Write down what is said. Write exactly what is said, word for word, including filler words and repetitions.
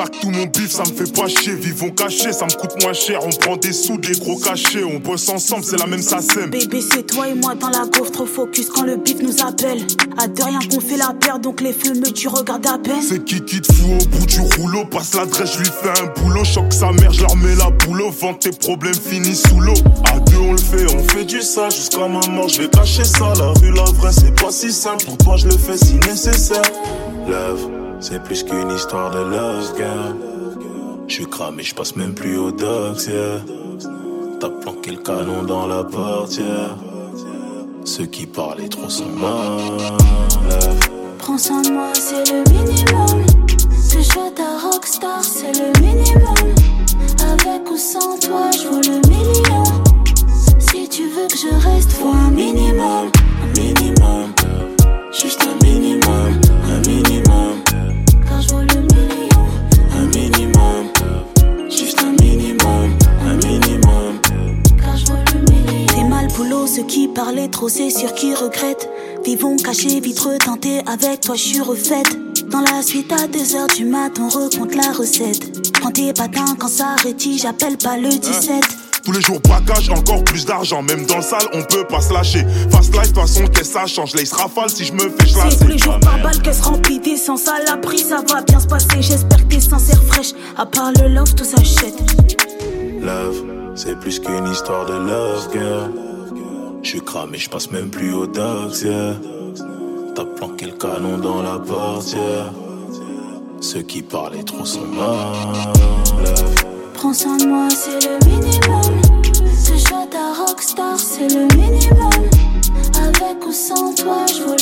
stack tout mon bif, ça me fait pas chier. Vivons cachés, ça me coûte moins cher. On prend des sous, des gros cachets. On bosse ensemble, c'est la même sasème. Bébé, c'est toi et moi dans la gaufre, trop focus quand le bif nous appelle. À de rien qu'on fait la paire, donc les fumeux tu regardes à peine. C'est qui qui te fout au bout du rouleau? Passe l'adresse, je lui fais un boulot. Choque sa mère, je leur mets la boule au ventre. Tes problèmes finissent sous l'eau. À deux on le fait, on fait du sale. Jusqu'à ma mort, je vais cacher ça. La rue, la vraie, c'est pas si simple. Pour toi, je le fais si nécessaire. Love, c'est plus qu'une histoire de love, girl. J'suis cramé, j'passe même plus au docks, yeah. T'as planqué le canon dans la portière. Ceux qui parlaient trop sont morts. Love. Prends soin de moi, c'est le minimum. Que je sois ta rockstar, c'est le minimum. Avec ou sans toi, je vaux le million. Si tu veux que je reste, faut un minimum. Un minimum, juste un minimum. Un minimum, car je vaux le million. Un minimum, juste un minimum. Un minimum, car je vaux le million. T'es mal boulot, ceux qui parlaient trop, c'est sûr qu'ils regrettent. Vivons cachés, vite retentés, avec toi je suis refaite. Dans la suite à deux heures du mat, on recompte la recette. Prends tes patins quand ça rétit, j'appelle pas le dix-sept. tous les jours braquage, encore plus d'argent. Même dans le sale, on peut pas se lâcher. Fast life, de toute façon, qu'est-ce ça change? Laisse rafale si je me fais chlasser. C'est tous les jours par balle, caisse remplie d'essence. À l'abri, ça va bien se passer. J'espère que t'es sincère, fraîche. À part le love, tout s'achète. Love, c'est plus qu'une histoire de love, girl. J'suis cramé, j'passe même plus au docks, yeah. T'as planqué le canon dans la portière. Ceux qui parlaient trop sont morts. Love. Prends soin de moi, c'est le minimum. Que je sois ta rockstar, c'est le minimum. Avec ou sans toi, je